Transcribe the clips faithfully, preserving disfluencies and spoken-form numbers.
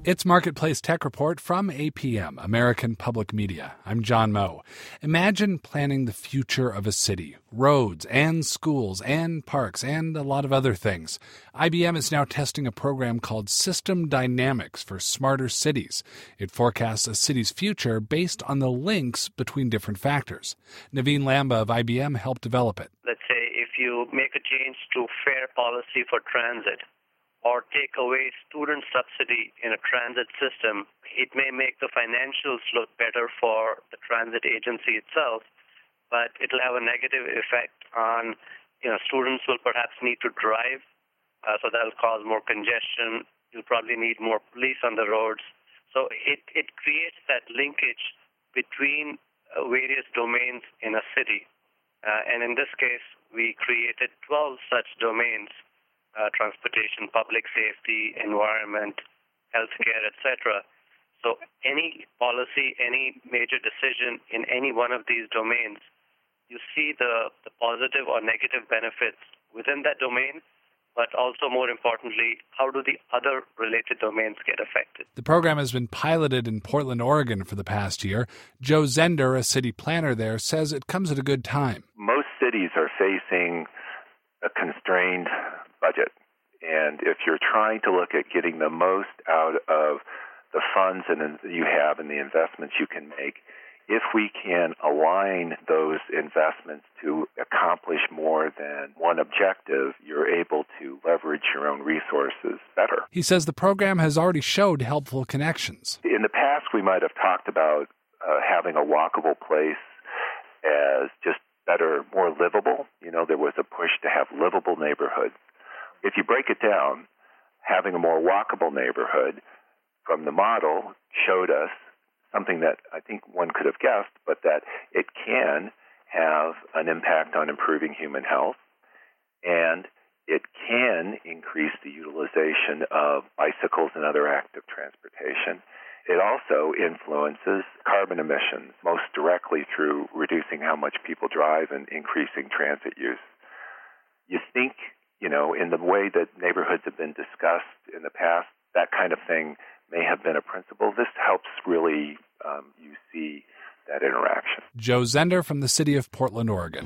It's Marketplace Tech Report from A P M, American Public Media. I'm John Moe. Imagine planning the future of a city, roads and schools and parks and a lot of other things. I B M is now testing a program called System Dynamics for smarter cities. It forecasts a city's future based on the links between different factors. Naveen Lamba of I B M helped develop it. Let's say if you make a change to fare policy for transit, or take away student subsidy in a transit system, it may make the financials look better for the transit agency itself, but it'll have a negative effect on, you know, students will perhaps need to drive, uh, so that'll cause more congestion. You'll probably need more police on the roads. So it, it creates that linkage between uh, various domains in a city. Uh, and in this case, we created twelve such domains. Uh, transportation, public safety, environment, healthcare, et cetera. So any policy, any major decision in any one of these domains, you see the, the positive or negative benefits within that domain, but also more importantly, how do the other related domains get affected? The program has been piloted in Portland, Oregon for the past year. Joe Zender, a city planner there, says it comes at a good time. Most cities are facing a constrained budget. And if you're trying to look at getting the most out of the funds and you have and the investments you can make, if we can align those investments to accomplish more than one objective, you're able to leverage your own resources better. He says the program has already showed helpful connections. In the past, we might have talked about uh, having a walkable place as just better, more livable. You know, there was a push to have livable neighborhoods. If you break it down, having a more walkable neighborhood from the model showed us something that I think one could have guessed, but that it can have an impact on improving human health, and it can increase the utilization of bicycles and other active transportation. It also influences carbon emissions most directly through reducing how much people drive and increasing transit use. You think, you know, in the way that neighborhoods have been discussed in the past, that kind of thing may have been a principle. This helps really um, you see that interaction. Joe Zender from the city of Portland, Oregon.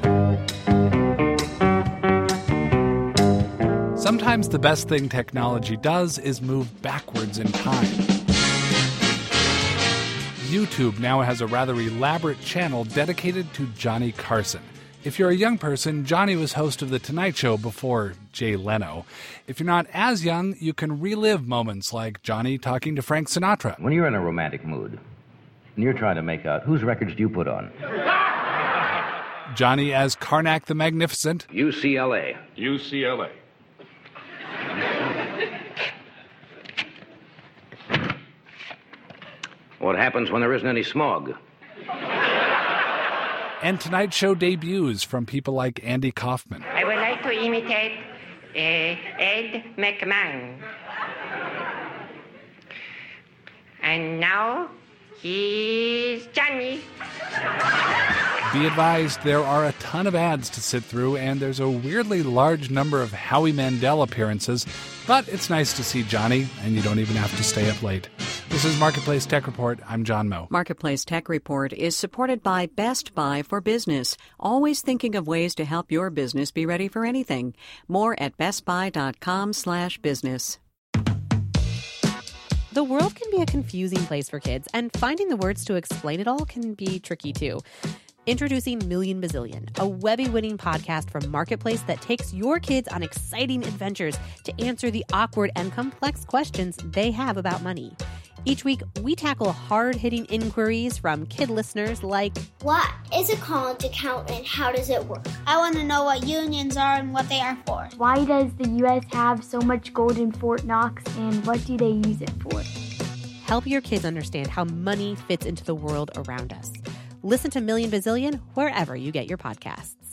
Sometimes the best thing technology does is move backwards in time. YouTube now has a rather elaborate channel dedicated to Johnny Carson. If you're a young person, Johnny was host of The Tonight Show before Jay Leno. If you're not as young, you can relive moments like Johnny talking to Frank Sinatra. When you're in a romantic mood and you're trying to make out whose records do you put on? Johnny as Karnak the Magnificent. U C L A. U C L A. What happens when there isn't any smog? And Tonight Show debuts from people like Andy Kaufman. I would like to imitate uh, Ed McMahon. And now, he's Johnny. Be advised, there are a ton of ads to sit through, and there's a weirdly large number of Howie Mandel appearances, but it's nice to see Johnny, and you don't even have to stay up late. This is Marketplace Tech Report. I'm John Moe. Marketplace Tech Report is supported by Best Buy for Business, always thinking of ways to help your business be ready for anything. More at bestbuy.com slash business. The world can be a confusing place for kids, and finding the words to explain it all can be tricky too. Introducing Million Bazillion, a Webby-winning podcast from Marketplace that takes your kids on exciting adventures to answer the awkward and complex questions they have about money. Each week, we tackle hard-hitting inquiries from kid listeners like, what is a college account and how does it work? I want to know what unions are and what they are for. Why does the U S have so much gold in Fort Knox and what do they use it for? Help your kids understand how money fits into the world around us. Listen to Million Bazillion wherever you get your podcasts.